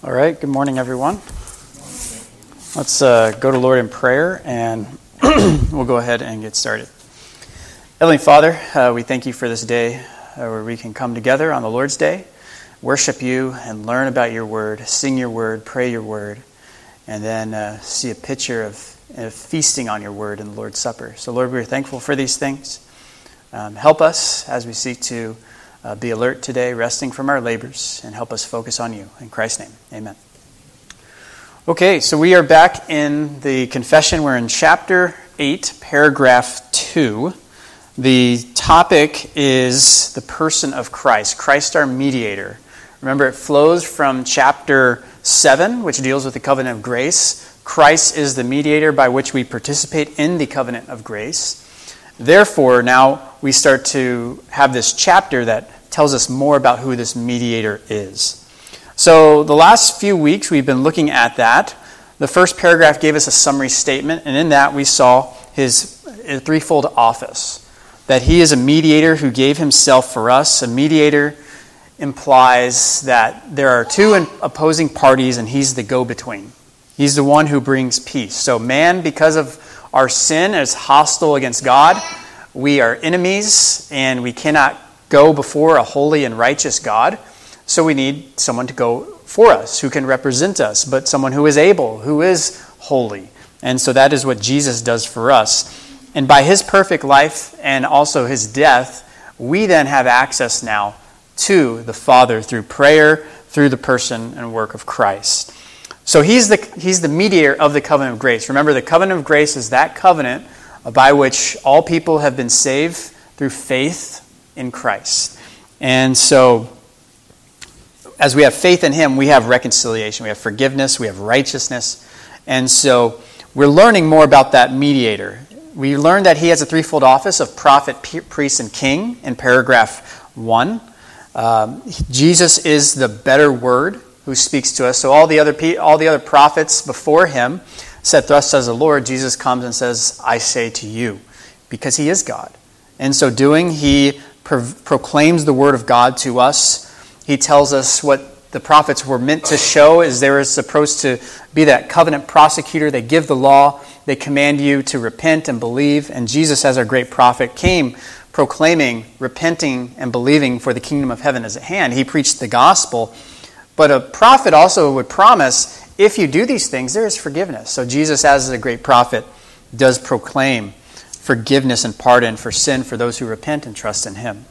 All right, good morning, everyone. Let's go to Lord in prayer, and we'll go ahead and get started. Heavenly Father, we thank you for this day where we can come together on the Lord's Day, worship you, and learn about your word, sing your word, pray your word, and then see a picture of feasting on your word in the Lord's Supper. So, Lord, we're thankful for these things. Help us as we seek to be alert today, resting from our labors, and help us focus on you. In Christ's name, amen. Okay, so we are back in the confession. We're in chapter 8, paragraph 2. The topic is the person of Christ, Christ our mediator. Remember, it flows from chapter 7, which deals with the covenant of grace. Christ is the mediator by which we participate in the covenant of grace. Therefore, now we start to have this chapter that tells us more about who this mediator is. So the last few weeks we've been looking at that. The first paragraph gave us a summary statement, and in that we saw his threefold office. That he is a mediator who gave himself for us. A mediator implies that there are two opposing parties, and he's the go-between. He's the one who brings peace. So man, because of our sin, is hostile against God. We are enemies, and we cannot go before a holy and righteous God. So we need someone to go for us, who can represent us, but someone who is able, who is holy. And so that is what Jesus does for us. And by his perfect life and also his death, we then have access now to the Father through prayer, through the person and work of Christ. So he's the mediator of the covenant of grace. Remember, the covenant of grace is that covenant by which all people have been saved through faith in Christ. And so, as we have faith in him, we have reconciliation, we have forgiveness, we have righteousness. And so, we're learning more about that mediator. We learned that he has a threefold office of prophet, priest, and king in paragraph 1. Jesus is the better word who speaks to us. So all the other prophets before him said, "Thus says the Lord." Jesus comes and says, "I say to you," because he is God. In so doing, he proclaims the word of God to us. He tells us what the prophets were meant to show, is they were supposed to be that covenant prosecutor. They give the law. They command you to repent and believe. And Jesus, as our great prophet, came proclaiming, repenting, and believing, for the kingdom of heaven is at hand. He preached the gospel. But a prophet also would promise, if you do these things, there is forgiveness. So Jesus, as a great prophet, does proclaim forgiveness and pardon for sin for those who repent and trust in him.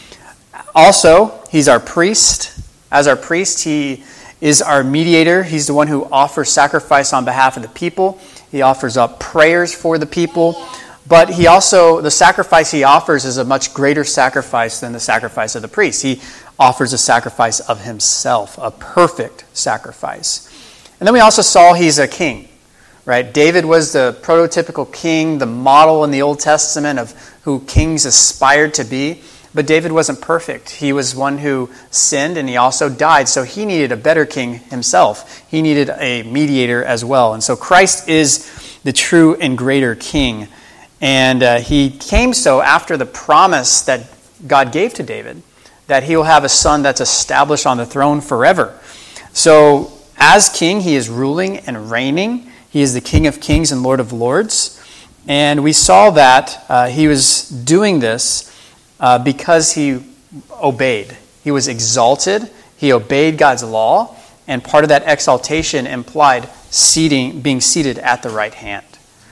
Also, he's our priest. As our priest, he is our mediator. He's the one who offers sacrifice on behalf of the people. He offers up prayers for the people. But the sacrifice he offers is a much greater sacrifice than the sacrifice of the priest. He offers a sacrifice of himself, a perfect sacrifice. And then we also saw he's a king, right? David was the prototypical king, the model in the Old Testament of who kings aspired to be. But David wasn't perfect. He was one who sinned, and he also died. So he needed a better king himself. He needed a mediator as well. And so Christ is the true and greater king. And he came so after the promise that God gave to David, that he will have a son that's established on the throne forever. So as king, he is ruling and reigning. He is the King of kings and Lord of lords. And we saw that he was doing this because he obeyed. He was exalted. He obeyed God's law. And part of that exaltation implied being seated at the right hand.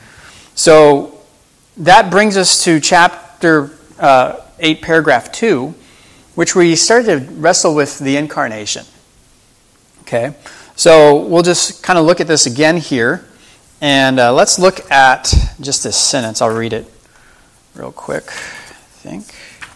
So that brings us to chapter 8, paragraph 2, which we started to wrestle with the incarnation. Okay, so we'll just kind of look at this again here, and let's look at just this sentence. I'll read it real quick, I think.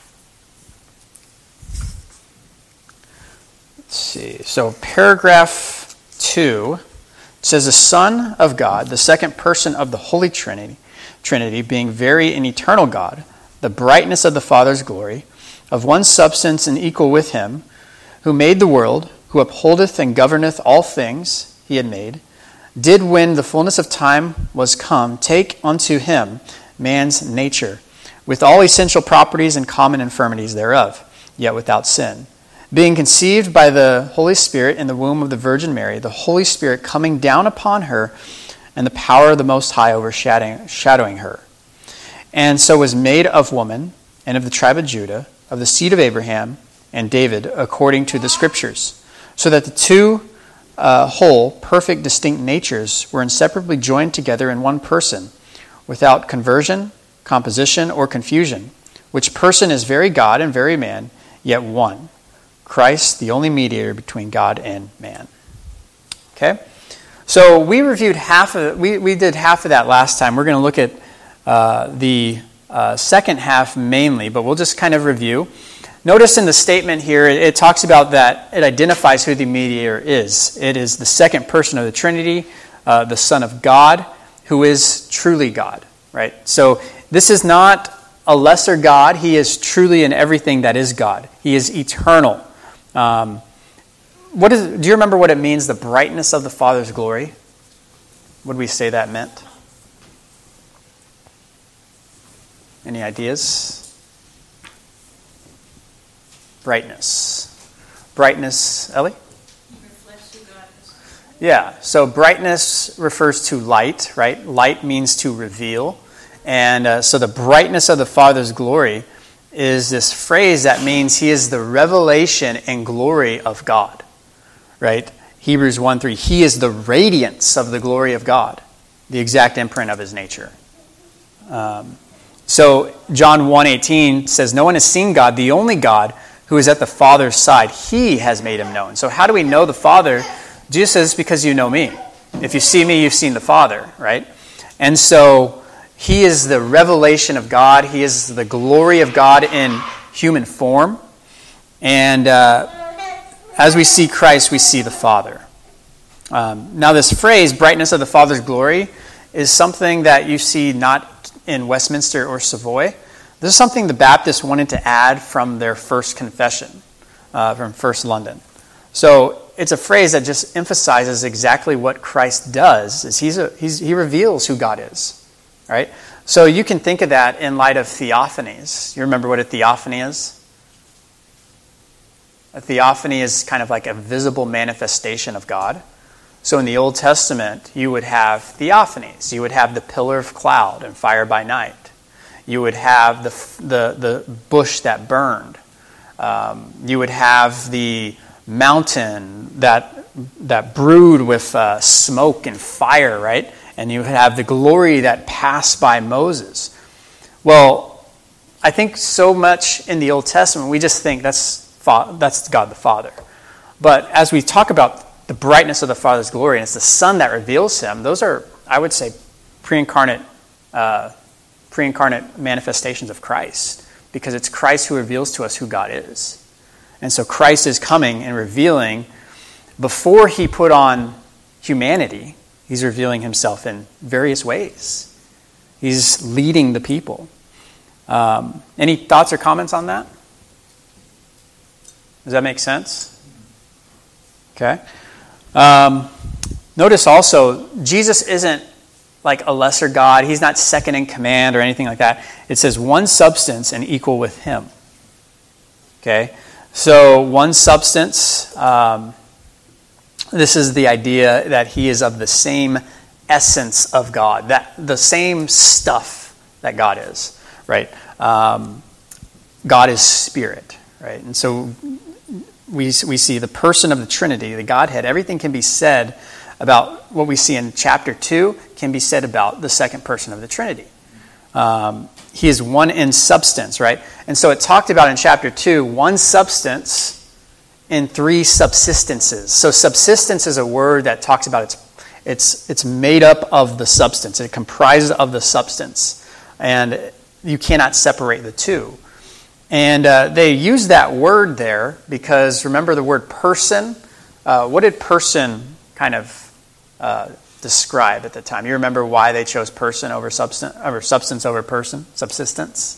Let's see. So paragraph 2 says, "The Son of God, the second person of the Holy Trinity, being very and eternal God, the brightness of the Father's glory, of one substance and equal with him, who made the world, who upholdeth and governeth all things he had made, did, when the fullness of time was come, take unto him man's nature, with all essential properties and common infirmities thereof, yet without sin. being conceived by the Holy Spirit in the womb of the Virgin Mary, the Holy Spirit coming down upon her, and the power of the Most High overshadowing her. And so was made of woman, and of the tribe of Judah, of the seed of Abraham and David, according to the Scriptures, so that the two whole, perfect, distinct natures were inseparably joined together in one person, without conversion, composition, or confusion, which person is very God and very man, yet one, Christ, the only mediator between God and man. Okay? So we reviewed we did half of that last time. We're going to look at the second half mainly, but we'll just kind of review. Notice in the statement here, it talks about that it identifies who the mediator is. It is the second person of the Trinity, the Son of God, who is truly God, right? So this is not a lesser God. He is truly in everything that is God. He is eternal. Do you remember what it means, the brightness of the Father's glory? What did we say that meant? Any ideas? Brightness. Brightness, Ellie? Reflects who God is. Yeah, so brightness refers to light, right? Light means to reveal. And so the brightness of the Father's glory is this phrase that means he is the revelation and glory of God, right? Hebrews 1:3, he is the radiance of the glory of God, the exact imprint of his nature. So John 1:18 says, no one has seen God, the only God who is at the Father's side. He has made him known. So how do we know the Father? Jesus says, because you know me. If you see me, you've seen the Father, right? And so he is the revelation of God. He is the glory of God in human form. And as we see Christ, we see the Father. Now this phrase, brightness of the Father's glory, is something that you see not in Westminster or Savoy. This is something the Baptists wanted to add from their first confession, from First London. So it's a phrase that just emphasizes exactly what Christ does. Is he reveals who God is, right? So you can think of that in light of theophanies. You remember what a theophany is? A theophany is kind of like a visible manifestation of God. So in the Old Testament, you would have theophanies. You would have the pillar of cloud and fire by night. You would have the bush that burned. You would have the mountain that brewed with smoke and fire, right? And you would have the glory that passed by Moses. Well, I think so much in the Old Testament, we just think that's God the Father. But as we talk about the brightness of the Father's glory, and it's the Son that reveals him, those are, I would say, pre-incarnate manifestations of Christ, because it's Christ who reveals to us who God is. And so Christ is coming and revealing, before he put on humanity, he's revealing himself in various ways. He's leading the people. Any thoughts or comments on that? Does that make sense? Okay. Notice also, Jesus isn't like a lesser God. He's not second in command or anything like that. It says one substance and equal with him. Okay? So one substance, this is the idea that he is of the same essence of God, that the same stuff that God is, right? God is spirit, right? And so we see the person of the Trinity, the Godhead. Everything can be said about what we see in chapter 2 can be said about the second person of the Trinity. He is one in substance, right? And so it talked about in chapter 2, one substance in three subsistences. So subsistence is a word that talks about it's made up of the substance. It comprises of the substance. And you cannot separate the two. And they use that word there because, remember the word person? What did person kind of describe at the time? You remember why they chose person over substance over person? Subsistence?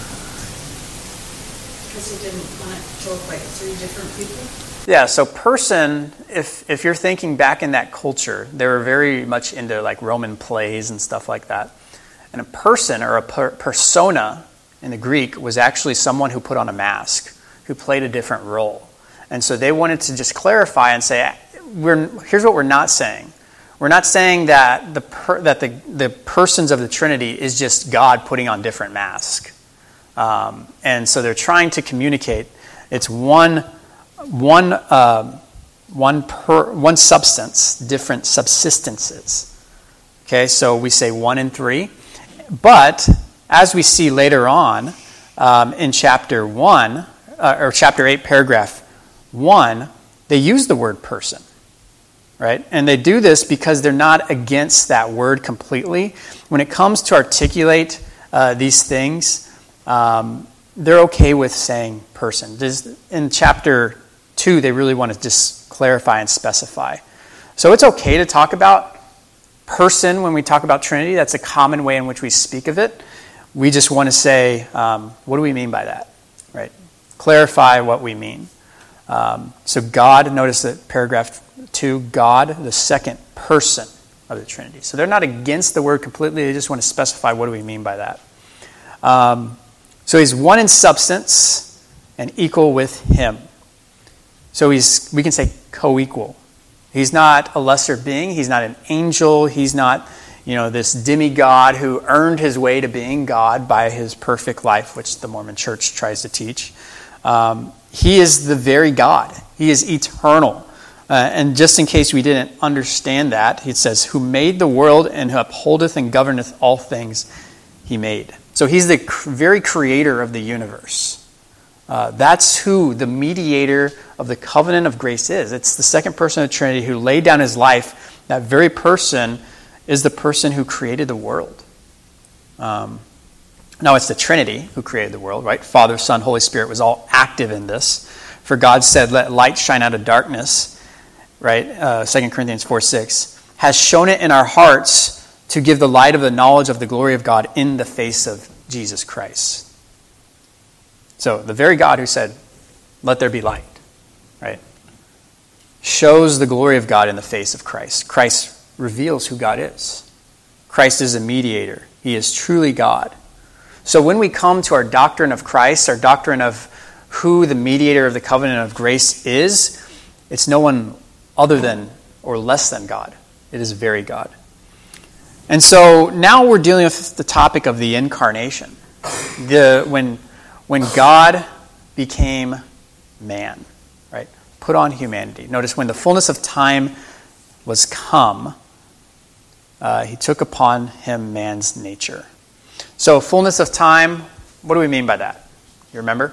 Because he didn't want it to look like three different people? Yeah, so person, if you're thinking back in that culture, they were very much into like Roman plays and stuff like that. And a person or a persona in the Greek was actually someone who put on a mask, who played a different role. And so they wanted to just clarify and say, here's what we're not saying. We're not saying that the persons of the Trinity is just God putting on different masks. And so they're trying to communicate it's one substance, different subsistences. Okay, so we say 1 and 3. But as we see later on in chapter 1, or chapter 8, paragraph 1, they use the word person. Right? And they do this because they're not against that word completely. When it comes to articulate these things, they're okay with saying person. In chapter 2, they really want to just clarify and specify. So it's okay to talk about person when we talk about Trinity. That's a common way in which we speak of it. We just want to say, what do we mean by that? Right? Clarify what we mean. So God, notice that paragraph 2, God, the second person of the Trinity. So they're not against the word completely. They just want to specify what do we mean by that. So he's one in substance and equal with him. So we can say co-equal. He's not a lesser being. He's not an angel. He's not, this demigod who earned his way to being God by his perfect life, which the Mormon Church tries to teach. He is the very God. He is eternal. And just in case we didn't understand that, it says, who made the world and who upholdeth and governeth all things he made. So he's the very creator of the universe. That's who the mediator of the covenant of grace is. It's the second person of the Trinity who laid down his life. That very person is the person who created the world. Now it's the Trinity who created the world, right? Father, Son, Holy Spirit was all active in this. For God said, let light shine out of darkness, right? 2 Corinthians 4:6, has shown it in our hearts to give the light of the knowledge of the glory of God in the face of Jesus Christ. So the very God who said, let there be light, right, shows the glory of God in the face of Christ. Christ reveals who God is. Christ is a mediator. He is truly God. So when we come to our doctrine of Christ, our doctrine of who the mediator of the covenant of grace is, it's no one other than or less than God. It is very God. And so now we're dealing with the topic of the incarnation. When God became man, right? Put on humanity. Notice when the fullness of time was come, he took upon him man's nature. So fullness of time, what do we mean by that? You remember?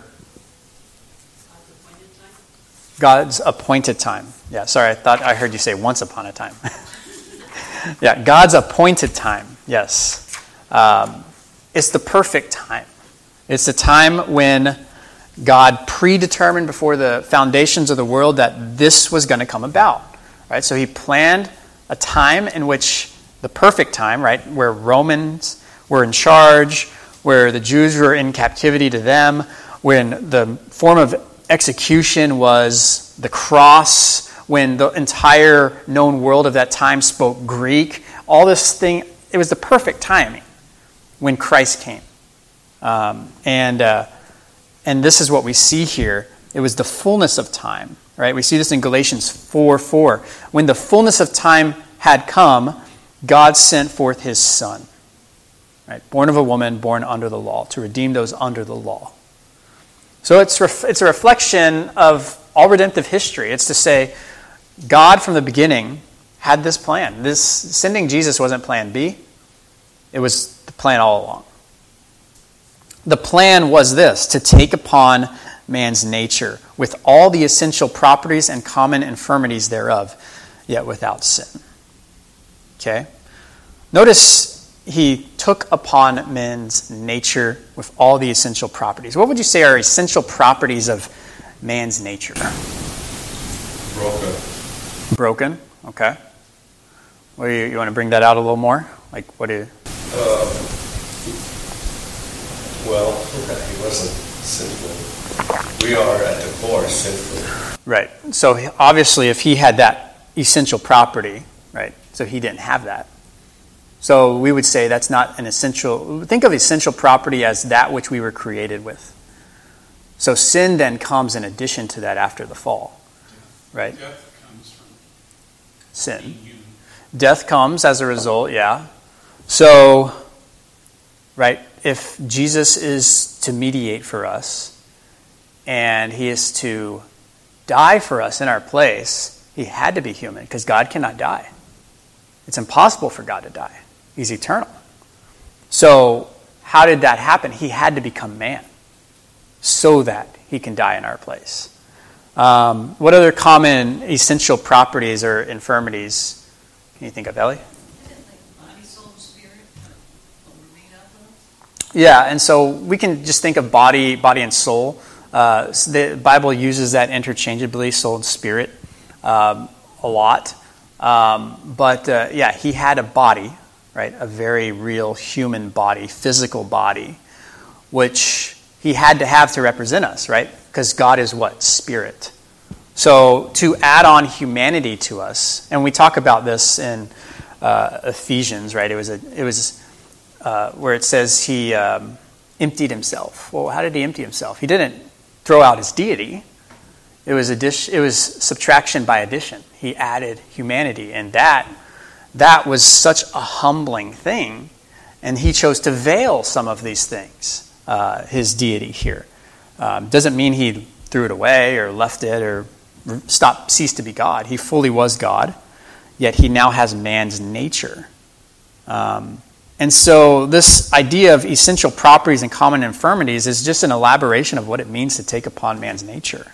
God's appointed time. Yeah, sorry, I thought I heard you say once upon a time. Yeah, God's appointed time, yes. It's the perfect time. It's the time when God predetermined before the foundations of the world that this was going to come about. Right? So he planned a time in which the perfect time, right, where Romans were in charge, where the Jews were in captivity to them, when the form of execution was the cross, when the entire known world of that time spoke Greek, all this thing, it was the perfect timing when Christ came. And this is what we see here. It was the fullness of time, right? We see this in Galatians 4:4. When the fullness of time had come, God sent forth his Son, right? Born of a woman, born under the law, to redeem those under the law. So it's a reflection of all redemptive history. It's to say, God from the beginning had this plan. This sending Jesus wasn't plan B. It was the plan all along. The plan was this, to take upon man's nature with all the essential properties and common infirmities thereof, yet without sin. Okay? Notice he took upon man's nature with all the essential properties. What would you say are essential properties of man's nature? Broken, okay. What do you want to bring that out a little more? Like, what do you... Well, he wasn't sinful. We are at the core sinful. Right. So obviously if he had that essential property, right, so he didn't have that. So we would say that's not an essential... Think of essential property as that which we were created with. So sin then comes in addition to that after the fall, right? Death comes from Sin. being human. Death comes as a result, yeah. So, right, if Jesus is to mediate for us and he is to die for us in our place, he had to be human because God cannot die. It's impossible for God to die. He's eternal. So, how did that happen? He had to become man so that he can die in our place. What other common essential properties or infirmities can you think of, Ellie? Body, soul, and spirit, what we're made up of. Yeah, and so we can just think of body and soul. The Bible uses that interchangeably, soul and spirit, a lot. But he had a body, right? A very real human body, physical body, which he had to have to represent us, right? Because God is what? Spirit. So to add on humanity to us, and we talk about this in Ephesians, right? It was where it says he emptied himself. Well, how did he empty himself? He didn't throw out his deity. It was subtraction by addition. He added humanity, and that was such a humbling thing. And he chose to veil some of these things, his deity here. Doesn't mean he threw it away or left it or ceased to be God. He fully was God, yet he now has man's nature. And so this idea of essential properties and common infirmities is just an elaboration of what it means to take upon man's nature.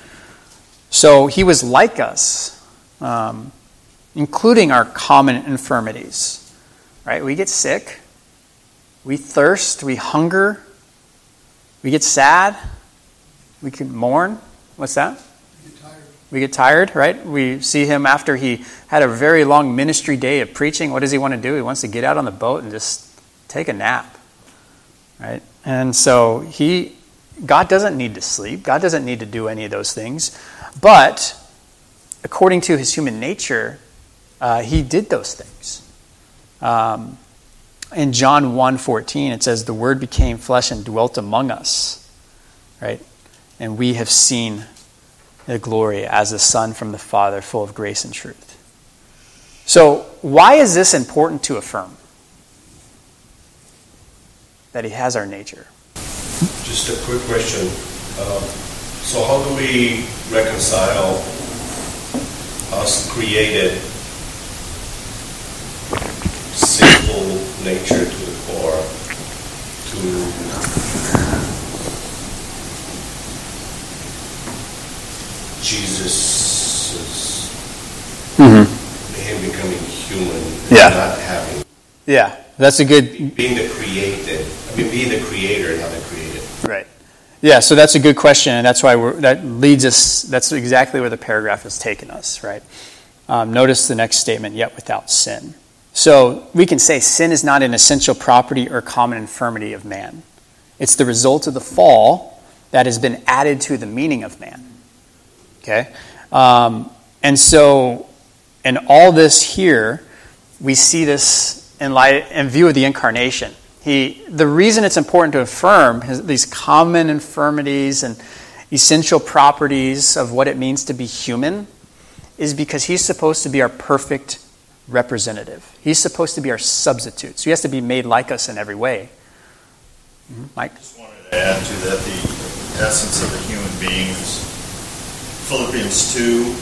So he was like us, including our common infirmities. Right? We get sick, we thirst, we hunger, we get sad, we can mourn. What's that? We get tired, right? We see him after he had a very long ministry day of preaching. What does he want to do? He wants to get out on the boat and just take a nap, right? And so God doesn't need to sleep. God doesn't need to do any of those things. But according to his human nature, he did those things. In John 1:14, it says, "The Word became flesh and dwelt among us," right? "And we have seen the glory as the Son from the Father, full of grace and truth." So why is this important to affirm? That he has our nature. Just a quick question. So how do we reconcile us created sinful nature to the core to Jesus' him becoming human and not having that's a good being the creator, not the created. Right. Yeah, so that's a good question, and that's why that's exactly where the paragraph has taken us, right? Notice the next statement, "Yet without sin." So we can say sin is not an essential property or common infirmity of man. It's the result of the fall that has been added to the meaning of man. Okay? And so in all this here, we see this in view of the incarnation. The reason it's important to affirm these common infirmities and essential properties of what it means to be human is because he's supposed to be our perfect representative. He's supposed to be our substitute. So he has to be made like us in every way. Mike? I just wanted to add to that the essence of a human being is Philippians 2,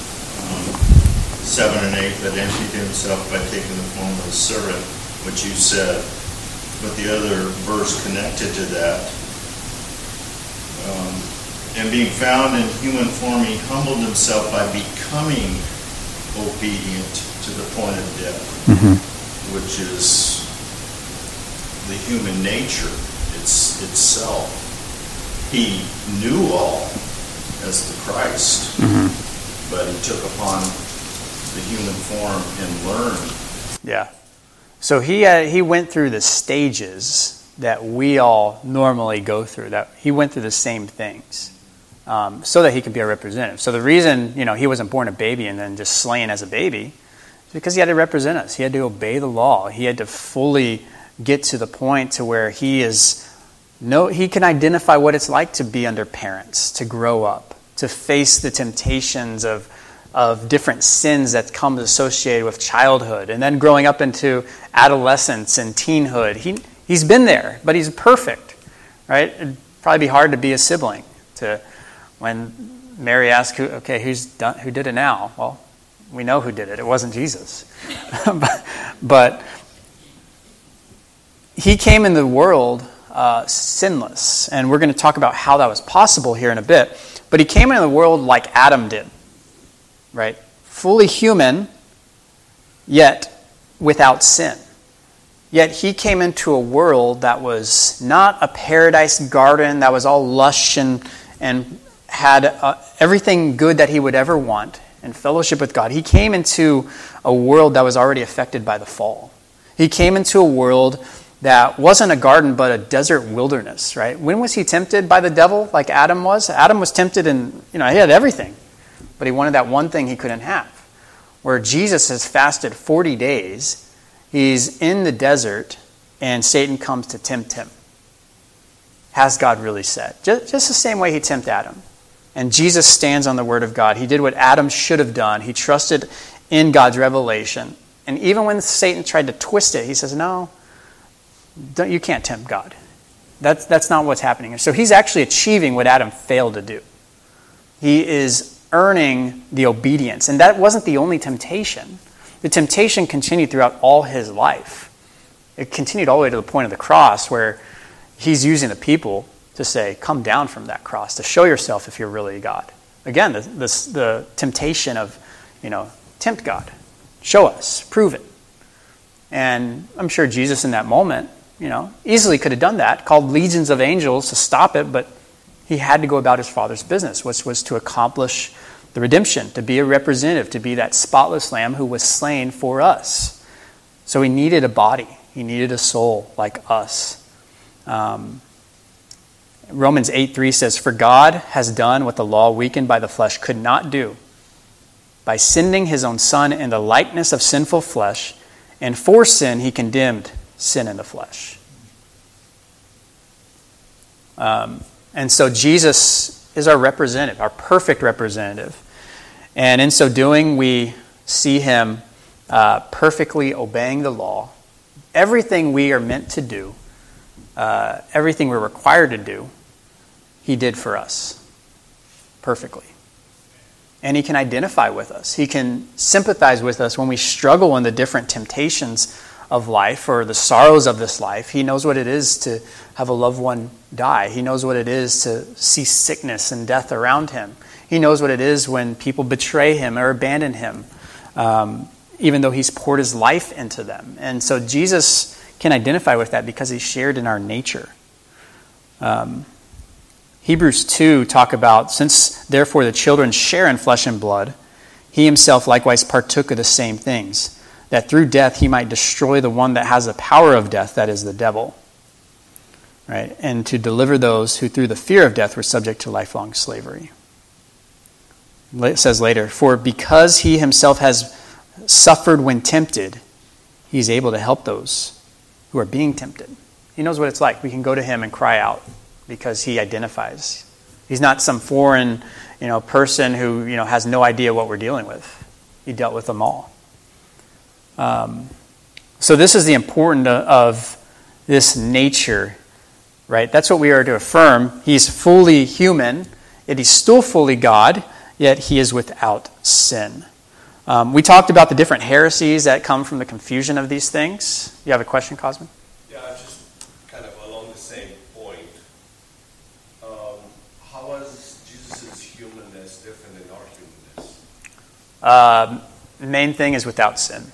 7 and 8, "That emptied himself by taking the form of a servant," which you said. But the other verse connected to that, "And being found in human form, he humbled himself by becoming obedient to the point of death," which is the human nature itself. He knew all as the Christ, but he took upon the human form and learned. Yeah. So he went through the stages that we all normally go through. That he went through the same things, so that he could be our representative. So the reason he wasn't born a baby and then just slain as a baby is because he had to represent us. He had to obey the law. He had to fully get to the point to where he is He can identify what it's like to be under parents, to grow up, to face the temptations of different sins that come associated with childhood, and then growing up into adolescence and teenhood. He's been there, but he's perfect, right? It'd probably be hard to be a sibling. When Mary asked, who did it now? Well, we know who did it. It wasn't Jesus. but he came in the world sinless, and we're going to talk about how that was possible here in a bit. But he came into the world like Adam did, right? Fully human, yet without sin. Yet he came into a world that was not a paradise garden that was all lush and had everything good that he would ever want and fellowship with God. He came into a world that was already affected by the fall. He came into a world that wasn't a garden but a desert wilderness, right? When was he tempted by the devil like Adam was? Adam was tempted and, he had everything, but he wanted that one thing he couldn't have. Where Jesus has fasted 40 days, he's in the desert and Satan comes to tempt him. Has God really said? Just the same way he tempted Adam. And Jesus stands on the word of God. He did what Adam should have done. He trusted in God's revelation. And even when Satan tried to twist it, he says, no, you can't tempt God. That's not what's happening. So he's actually achieving what Adam failed to do. He is earning the obedience. And that wasn't the only temptation. The temptation continued throughout all his life. It continued all the way to the point of the cross where he's using the people to say, come down from that cross, to show yourself if you're really God. Again, the temptation of, tempt God. Show us. Prove it. And I'm sure Jesus in that moment, easily could have done that, called legions of angels to stop it, but he had to go about his Father's business, which was to accomplish the redemption, to be a representative, to be that spotless lamb who was slain for us. So he needed a body. He needed a soul like us. Romans 8:3 says, "For God has done what the law weakened by the flesh could not do, by sending his own Son in the likeness of sinful flesh, and for sin he condemned sin in the flesh." And so Jesus is our representative, our perfect representative. And in so doing, we see him perfectly obeying the law. Everything we are meant to do, everything we're required to do, he did for us perfectly. And he can identify with us. He can sympathize with us when we struggle in the different temptations of life or the sorrows of this life. He knows what it is to have a loved one die. He knows what it is to see sickness and death around him. He knows what it is when people betray him or abandon him, even though he's poured his life into them. And so Jesus can identify with that because he's shared in our nature. Hebrews 2 talk about, since therefore the children share in flesh and blood, he himself likewise partook of the same things, that through death he might destroy the one that has the power of death, that is the devil, right? And to deliver those who through the fear of death were subject to lifelong slavery. It says later, "For because he himself has suffered when tempted, he's able to help those who are being tempted." He knows what it's like. We can go to him and cry out because he identifies. He's not some foreign, person who, has no idea what we're dealing with. He dealt with them all. So this is the importance of this nature, right? That's what we are to affirm. He's fully human, yet he's still fully God, yet he is without sin. We talked about the different heresies that come from the confusion of these things. You have a question, Cosmin? Yeah, just kind of along the same point. How was Jesus' humanness different than our humanness? The main thing is without sin.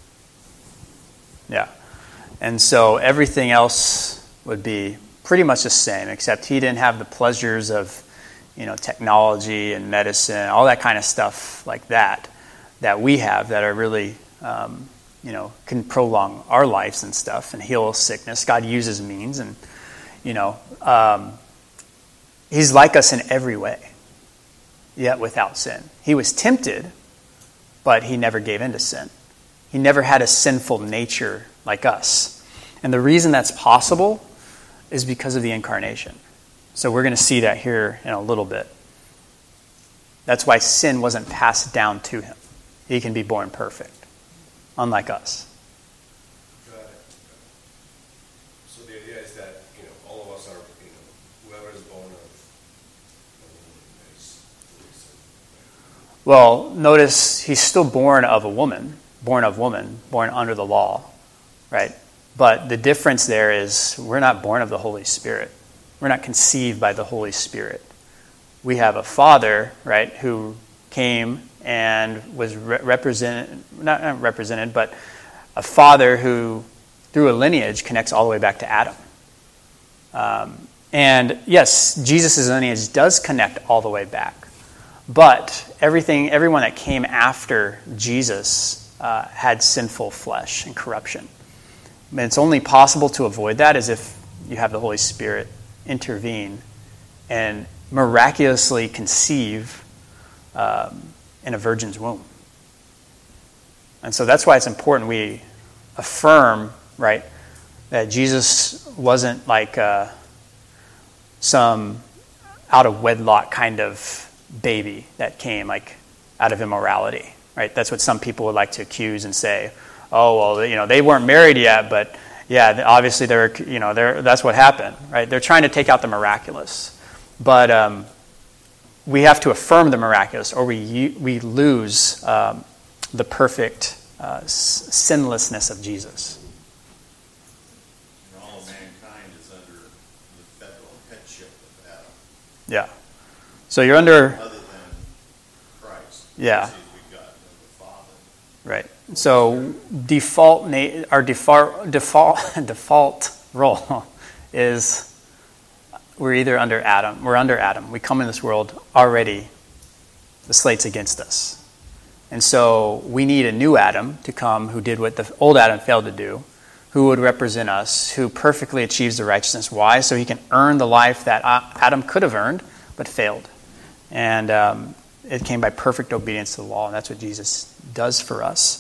Yeah. And so everything else would be pretty much the same, except he didn't have the pleasures of, technology and medicine, all that kind of stuff like that we have that are really, can prolong our lives and stuff and heal sickness. God uses means and, he's like us in every way, yet without sin. He was tempted, but he never gave in to sin. He never had a sinful nature like us. And the reason that's possible is because of the incarnation. So we're going to see that here in a little bit. That's why sin wasn't passed down to him. He can be born perfect, unlike us. Got it. So the idea is that, all of us are, whoever is born of a woman is sin. Well, notice he's still born of a woman, born under the law, right? But the difference there is we're not born of the Holy Spirit. We're not conceived by the Holy Spirit. We have a father, right, who came and was represented, not represented, but a father who, through a lineage, connects all the way back to Adam. And yes, Jesus' lineage does connect all the way back. But everyone that came after Jesus had sinful flesh and corruption. And it's only possible to avoid that as if you have the Holy Spirit intervene and miraculously conceive in a virgin's womb. And so that's why it's important we affirm, right, that Jesus wasn't like some out of wedlock kind of baby that came like out of immorality, right? That's what some people would like to accuse and say, oh, well, they weren't married yet, but yeah, obviously that's what happened, right? They're trying to take out the miraculous. But we have to affirm the miraculous, or we lose the perfect sinlessness of Jesus. And all of mankind is under the federal headship of Adam. Yeah. So you're under... Other than Christ. Yeah. We've got the Father. Right. So our default role is we're either under Adam. We're under Adam. We come in this world already. The slate's against us. And so we need a new Adam to come who did what the old Adam failed to do, who would represent us, who perfectly achieves the righteousness. Why? So he can earn the life that Adam could have earned but failed. And it came by perfect obedience to the law, and that's what Jesus does for us.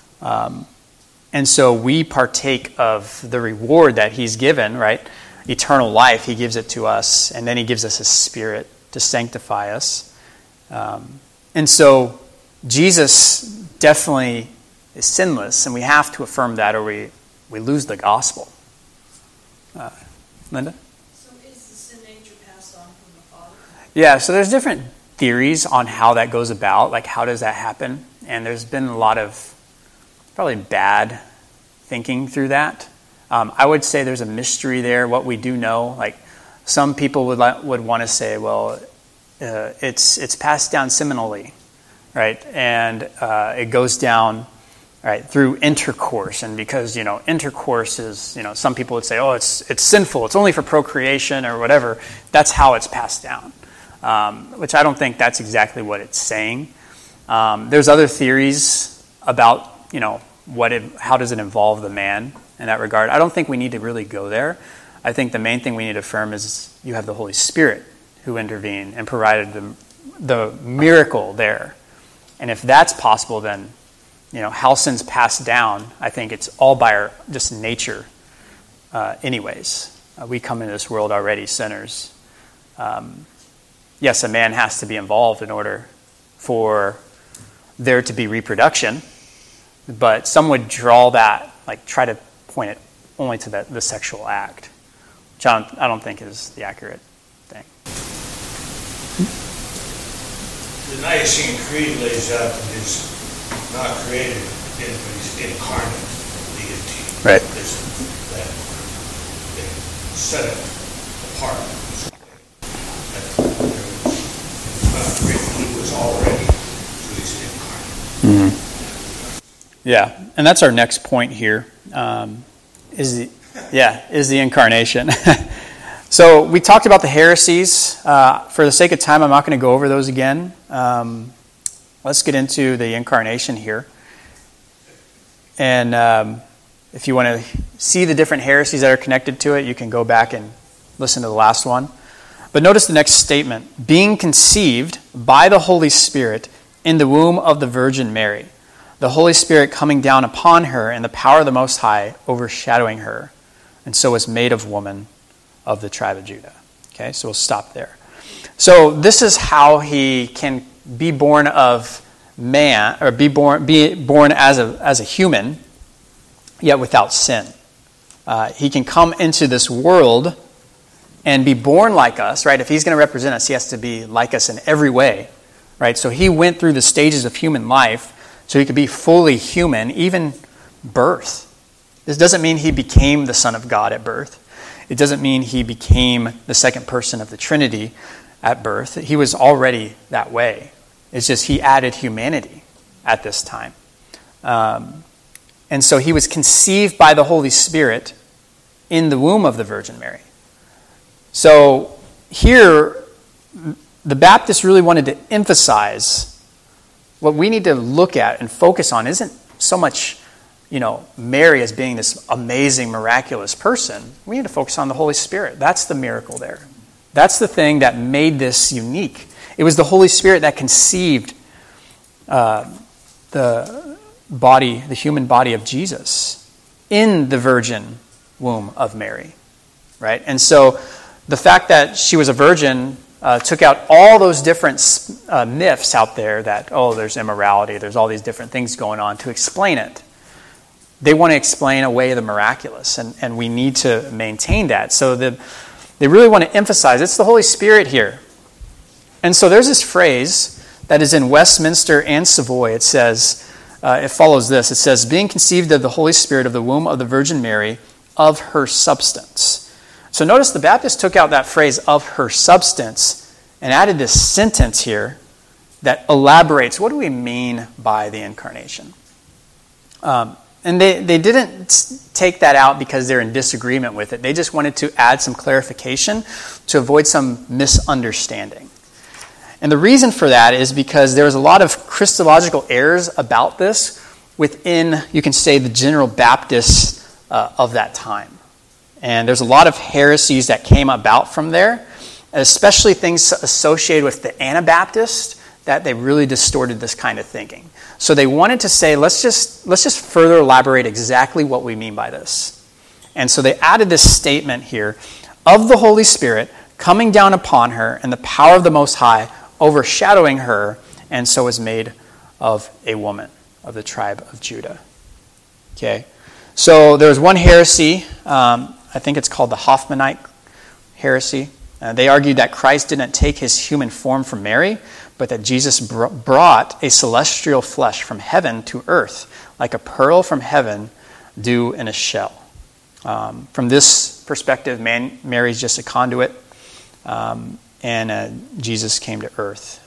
And so we partake of the reward that he's given, right? Eternal life, he gives it to us, and then he gives us his Spirit to sanctify us. And so Jesus definitely is sinless, and we have to affirm that, or we lose the gospel. Linda? So is the sin nature passed on from the Father? Yeah, so there's different theories on how that goes about, like how does that happen? And there's been a lot of probably bad thinking through that. I would say there's a mystery there. What we do know, like some people would want to say, well, it's passed down seminally, right? And it goes down right through intercourse, and because intercourse is some people would say, oh, it's sinful. It's only for procreation or whatever. That's how it's passed down, which I don't think that's exactly what it's saying. There's other theories about how does it involve the man in that regard. I don't think we need to really go there. I think the main thing we need to affirm is you have the Holy Spirit who intervened and provided the miracle there. And if that's possible, then how sin's passed down, I think it's all by our just nature anyways. We come into this world already sinners. Yes, a man has to be involved in order for there to be reproduction, but some would draw that, try to point it only to the sexual act, which I don't think is the accurate thing. The Nicene Creed lays out that he's not created, but he's incarnate deity. Right. That they set it apart. He was already, so he's incarnate. Mm-hmm. Yeah, and that's our next point here, is the incarnation. So we talked about the heresies. For the sake of time, I'm not going to go over those again. Let's get into the incarnation here. And if you want to see the different heresies that are connected to it, you can go back and listen to the last one. But notice the next statement. Being conceived by the Holy Spirit in the womb of the Virgin Mary. The Holy Spirit coming down upon her and the power of the Most High overshadowing her, and so was made of woman, of the tribe of Judah. Okay, so we'll stop there. So this is how he can be born of man, or be born as a human, yet without sin. He can come into this world and be born like us, right? If he's going to represent us, he has to be like us in every way, right? So he went through the stages of human life so he could be fully human, even birth. This doesn't mean he became the Son of God at birth. It doesn't mean he became the second person of the Trinity at birth. He was already that way. It's just he added humanity at this time. And so he was conceived by the Holy Spirit in the womb of the Virgin Mary. So here, the Baptists really wanted to emphasize what we need to look at and focus on isn't so much, Mary as being this amazing, miraculous person. We need to focus on the Holy Spirit. That's the miracle there. That's the thing that made this unique. It was the Holy Spirit that conceived the human body of Jesus in the virgin womb of Mary, right? And so the fact that she was a virgin took out all those different myths out there that, there's immorality, there's all these different things going on to explain it. They want to explain away the miraculous, and we need to maintain that. So they really want to emphasize it's the Holy Spirit here. And so there's this phrase that is in Westminster and Savoy. It says, it follows this. It says, being conceived of the Holy Spirit of the womb of the Virgin Mary, of her substance. So notice the Baptists took out that phrase, of her substance, and added this sentence here that elaborates, what do we mean by the incarnation? And they didn't take that out because they're in disagreement with it. They just wanted to add some clarification to avoid some misunderstanding. And the reason for that is because there was a lot of Christological errors about this within, you can say, the general Baptists of that time. And there's a lot of heresies that came about from there, especially things associated with the Anabaptist, that they really distorted this kind of thinking. So they wanted to say, let's just further elaborate exactly what we mean by this. And so they added this statement here, of the Holy Spirit coming down upon her and the power of the Most High overshadowing her, and so is made of a woman of the tribe of Judah. Okay, so there was one heresy, I think it's called the Hoffmanite heresy. They argued that Christ didn't take his human form from Mary, but that Jesus brought a celestial flesh from heaven to earth, like a pearl from heaven due in a shell. From this perspective, Mary's just a conduit, and Jesus came to earth.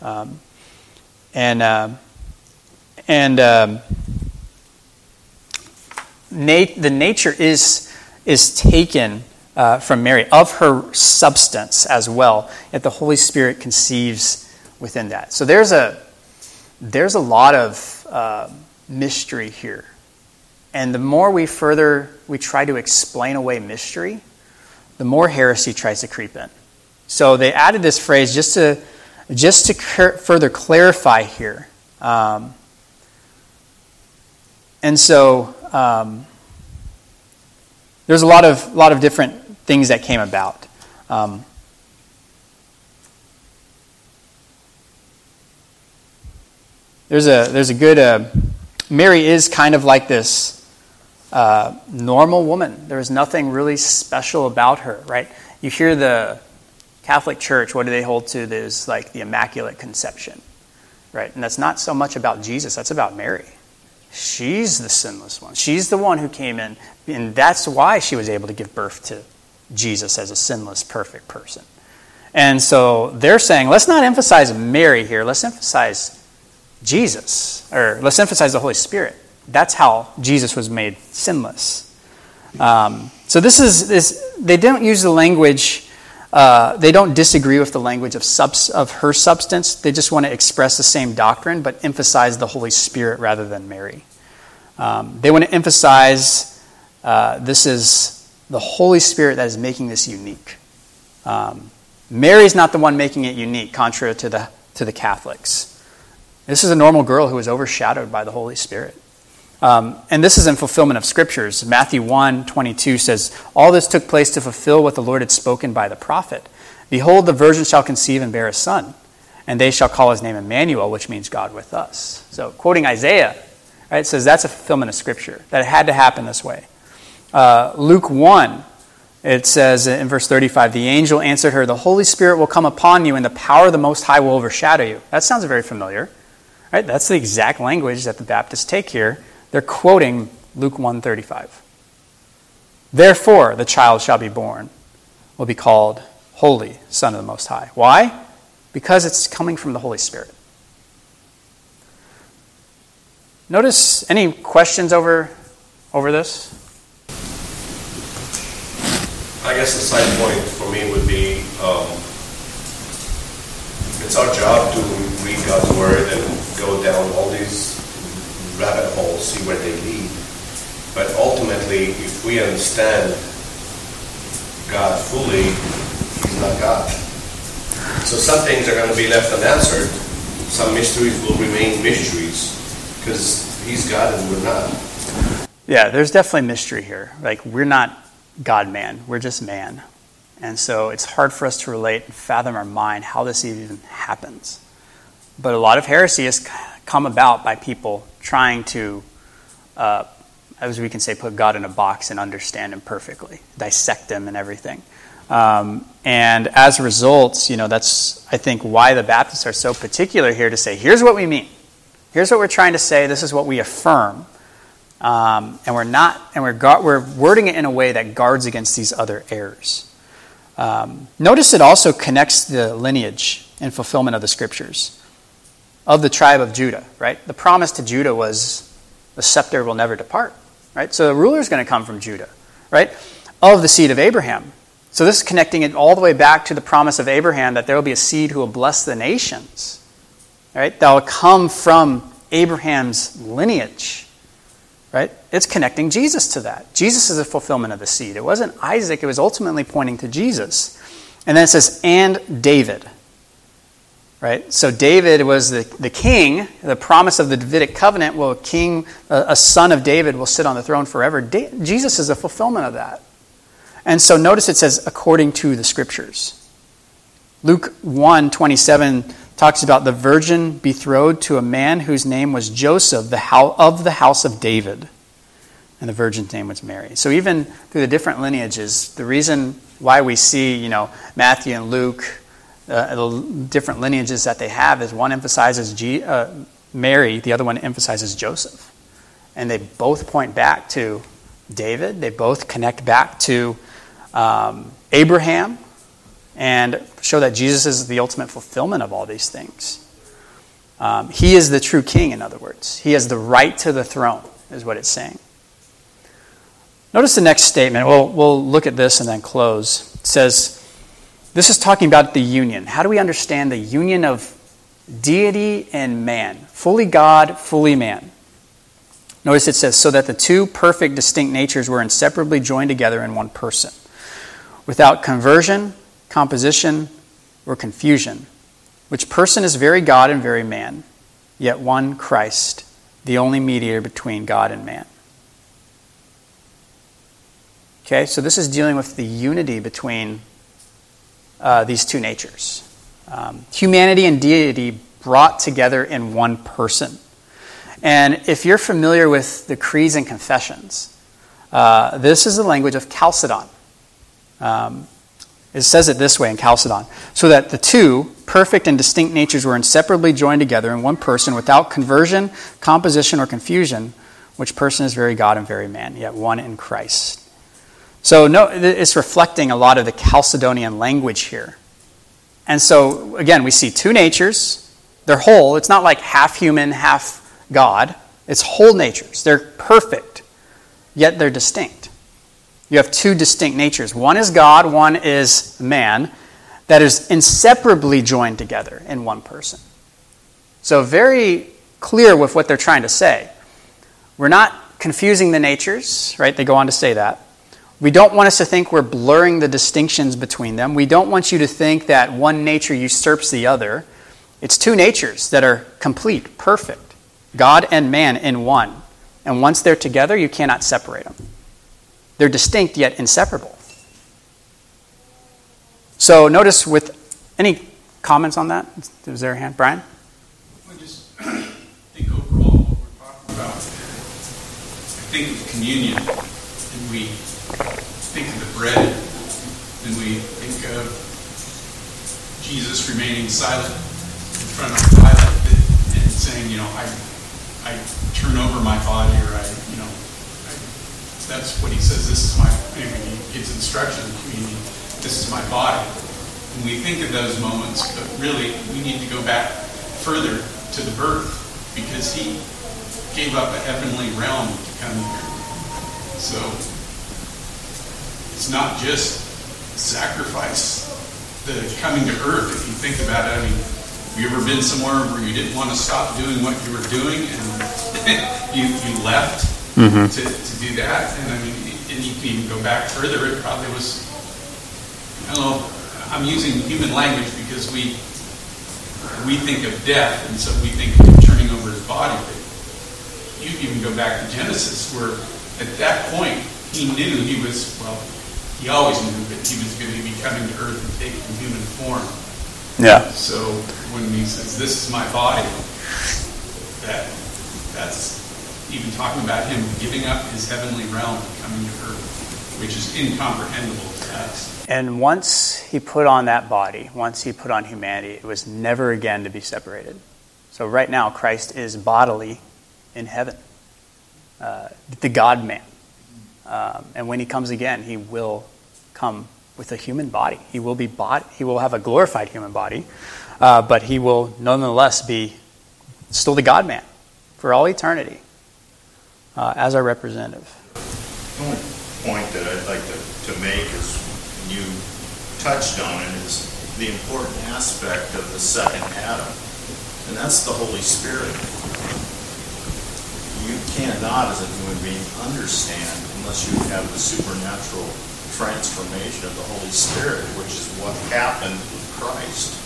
The nature is taken from Mary, of her substance as well, yet the Holy Spirit conceives within that. So there's a lot of mystery here. And the more we try to explain away mystery, the more heresy tries to creep in. So they added this phrase just to further clarify here. And so there's a lot of different things that came about. There's a good Mary is kind of like this normal woman. There's nothing really special about her, right? You hear the Catholic Church, what do they hold to? There's like the Immaculate Conception, right? And that's not so much about Jesus, that's about Mary. She's the sinless one. She's the one who came in, and that's why she was able to give birth to Jesus as a sinless, perfect person. And so they're saying, let's not emphasize Mary here, let's emphasize Jesus, or let's emphasize the Holy Spirit. That's how Jesus was made sinless. So they don't use the language, they don't disagree with the language of her substance. They just want to express the same doctrine, but emphasize the Holy Spirit rather than Mary. They want to emphasize this is the Holy Spirit that is making this unique. Mary's not the one making it unique, contrary to the Catholics. This is a normal girl who was overshadowed by the Holy Spirit. And this is in fulfillment of scriptures. Matthew 1:22 says, "All this took place to fulfill what the Lord had spoken by the prophet. Behold, the virgin shall conceive and bear a son, and they shall call his name Emmanuel," which means God with us. So quoting Isaiah, right, says that's a fulfillment of scripture, that it had to happen this way. Luke 1, it says in verse 35, "The angel answered her, 'The Holy Spirit will come upon you, and the power of the Most High will overshadow you.'" That sounds very familiar. Right? That's the exact language that the Baptists take here. They're quoting Luke 1:35. "Therefore the child shall be born, will be called Holy, Son of the Most High." Why? Because it's coming from the Holy Spirit. Notice any questions over this? I guess the side point for me would be, it's our job to read God's Word and go down all these rabbit holes, see where they lead. But ultimately, if we understand God fully, He's not God. So some things are going to be left unanswered. Some mysteries will remain mysteries because He's God and we're not. Yeah, there's definitely mystery here. Like, we're not God-man. We're just man. And so it's hard for us to relate and fathom our mind how this even happens. But a lot of heresy has come about by people trying to, as we can say, put God in a box and understand Him perfectly, dissect Him and everything. And as a result, that's, I think, why the Baptists are so particular here to say, here's what we mean. Here's what we're trying to say. This is what we affirm. And we're wording it in a way that guards against these other errors. Notice it also connects the lineage and fulfillment of the scriptures of the tribe of Judah, right? The promise to Judah was the scepter will never depart, right? So the ruler is going to come from Judah, right? Of the seed of Abraham. So this is connecting it all the way back to the promise of Abraham that there will be a seed who will bless the nations, right? That will come from Abraham's lineage, right? It's connecting Jesus to that. Jesus is a fulfillment of the seed. It wasn't Isaac. It was ultimately pointing to Jesus. And then it says, "and David." Right? So David was the king. The promise of the Davidic covenant, well, a son of David will sit on the throne forever. Jesus is a fulfillment of that. And so notice it says, according to the scriptures. Luke 1:27 talks about the virgin betrothed to a man whose name was Joseph, of the house of David. And the virgin's name was Mary. So even through the different lineages, the reason why we see, Matthew and Luke, the different lineages that they have is one emphasizes Mary, the other one emphasizes Joseph. And they both point back to David. They both connect back to Abraham and show that Jesus is the ultimate fulfillment of all these things. He is the true king, in other words. He has the right to the throne, is what it's saying. Notice the next statement. We'll look at this and then close. It says, this is talking about the union. How do we understand the union of deity and man? Fully God, fully man. Notice it says, so that the two perfect, distinct natures were inseparably joined together in one person, without conversion, composition, or confusion, which person is very God and very man, yet one Christ, the only mediator between God and man. Okay, so this is dealing with the unity between these two natures. Humanity and deity brought together in one person. And if you're familiar with the creeds and confessions, this is the language of Chalcedon. It says it this way in Chalcedon. So that the two perfect and distinct natures were inseparably joined together in one person without conversion, composition, or confusion, which person is very God and very man, yet one in Christ. So it's reflecting a lot of the Chalcedonian language here. And so, again, we see two natures. They're whole. It's not like half human, half God. It's whole natures. They're perfect, yet they're distinct. You have two distinct natures. One is God, one is man, that is inseparably joined together in one person. So very clear with what they're trying to say. We're not confusing the natures, right? They go on to say that. We don't want us to think we're blurring the distinctions between them. We don't want you to think that one nature usurps the other. It's two natures that are complete, perfect, God and man in one. And once they're together, you cannot separate them. They're distinct yet inseparable. So notice with any comments on that? Is there a hand? Brian? I just think overall what we're talking about. I think of communion, and we think of the bread, and we think of Jesus remaining silent in front of Pilate and saying, I turn over my body, or that's what he says. This is my, when he gives instruction in communion, this is my body. And we think of those moments, but really we need to go back further to the birth, because he gave up a heavenly realm to come here. So it's not just sacrifice, the coming to earth. If you think about it, have you ever been somewhere where you didn't want to stop doing what you were doing, and you left to do that? And and you can even go back further. It probably was, I don't know, I'm using human language because we think of death, and so we think of turning over his body. But you even go back to Genesis, where at that point he knew he always knew that he was going to be coming to earth and taking human form. Yeah. So when he says, "This is my body," that's even talking about him giving up his heavenly realm and coming to earth, which is incomprehensible to us. And once he put on that body, once he put on humanity, it was never again to be separated. So right now, Christ is bodily in heaven, the God-man. And when he comes again, he will come with a human body. He will have a glorified human body, but he will nonetheless be still the God-man for all eternity as our representative. The only point that I'd like to make is, you touched on it, is the important aspect of the second Adam, and that's the Holy Spirit. You cannot, as a human being, understand unless you have the supernatural transformation of the Holy Spirit, which is what happened with Christ.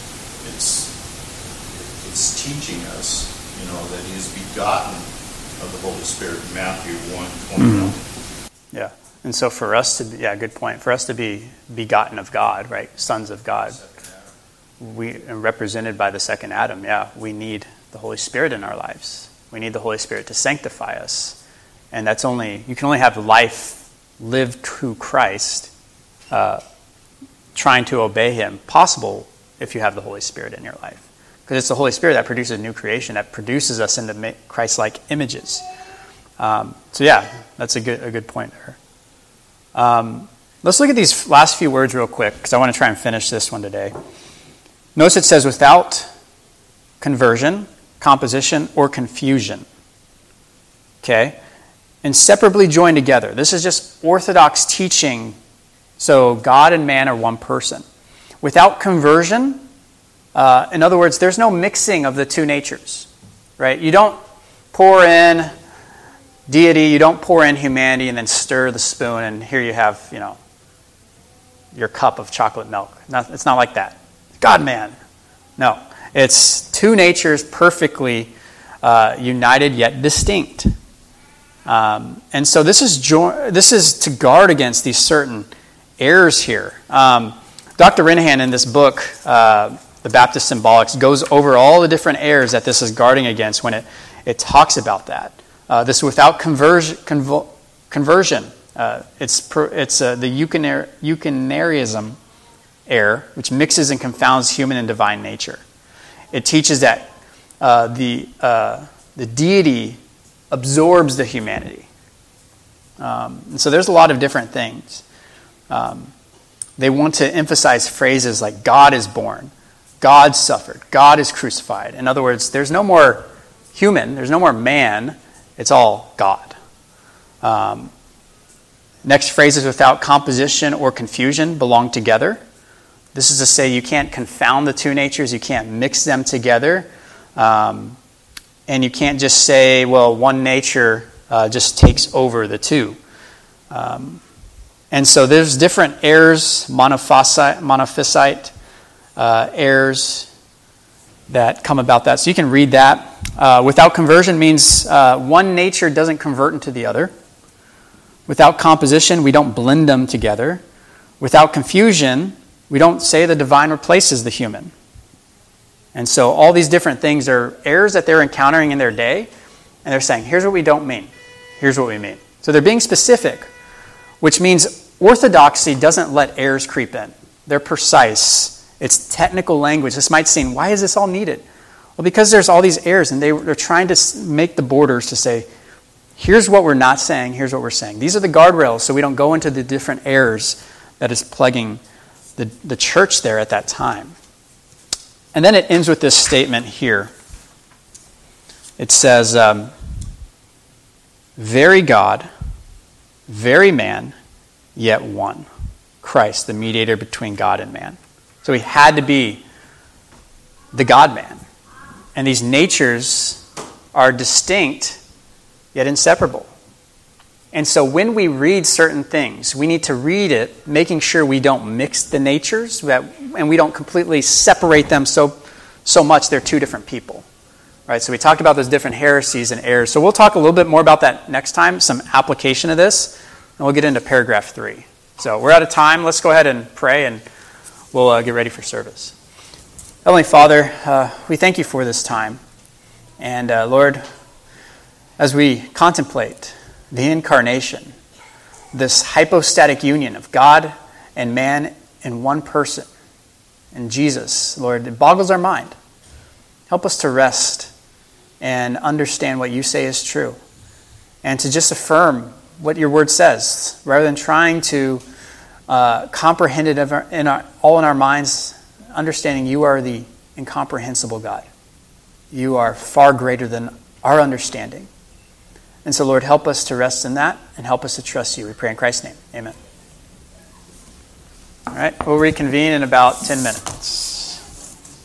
It's teaching us, that he is begotten of the Holy Spirit. Matthew 1:21. Yeah. And so for us to be, good point. For us to be begotten of God, right? Sons of God. We are represented by the second Adam. Yeah, we need the Holy Spirit in our lives. We need the Holy Spirit to sanctify us. And you can only have life lived through Christ, trying to obey him, possible if you have the Holy Spirit in your life. Because it's the Holy Spirit that produces new creation, that produces us into Christ-like images. That's a good point there. Let's look at these last few words real quick, because I want to try and finish this one today. Notice it says, without conversion, composition, or confusion. Okay? Inseparably joined together. This is just Orthodox teaching. So God and man are one person. Without conversion, in other words, there's no mixing of the two natures. Right? You don't pour in deity, you don't pour in humanity and then stir the spoon and here you have, your cup of chocolate milk. It's not like that. God-man. No. It's two natures perfectly united yet distinct. And so this is to guard against these certain errors here. Dr. Renihan in this book, The Baptist Symbolics, goes over all the different errors that this is guarding against when it talks about that. This without conversion. It's the Eucharianism error, which mixes and confounds human and divine nature. It teaches that the deity absorbs the humanity. And so there's a lot of different things. They want to emphasize phrases like God is born, God suffered, God is crucified. In other words, there's no more human, there's no more man, it's all God. Next phrases without composition or confusion belong together. This is to say you can't confound the two natures, you can't mix them together. And you can't just say, well, one nature just takes over the two. And so there's different errors, monophysite errors. that come about that. So you can read that. Without conversion means one nature doesn't convert into the other. Without composition, we don't blend them together. Without confusion, we don't say the divine replaces the human. And so all these different things are errors that they're encountering in their day, and they're saying, here's what we don't mean. Here's what we mean. So they're being specific, which means orthodoxy doesn't let errors creep in. They're precise. It's technical language. This might seem, why is this all needed? Well, because there's all these errors, and they're trying to make the borders to say, here's what we're not saying, here's what we're saying. These are the guardrails so we don't go into the different errors that is plaguing the church there at that time. And then it ends with this statement here. It says, very God, very man, yet one. Christ, the mediator between God and man. So he had to be the God-man. And these natures are distinct, yet inseparable. And so when we read certain things, we need to read it making sure we don't mix the natures and we don't completely separate them so much they're two different people. Right? So we talked about those different heresies and errors. So we'll talk a little bit more about that next time, some application of this, and we'll get into paragraph 3. So we're out of time. Let's go ahead and pray, and we'll get ready for service. Heavenly Father, we thank you for this time. And Lord, as we contemplate the incarnation, this hypostatic union of God and man in one person, in Jesus, Lord, it boggles our mind. Help us to rest and understand what you say is true, and to just affirm what your word says, rather than trying to comprehend it all in our minds, understanding you are the incomprehensible God. You are far greater than our understanding. And so, Lord, help us to rest in that and help us to trust you. We pray in Christ's name. Amen. All right, we'll reconvene in about 10 minutes.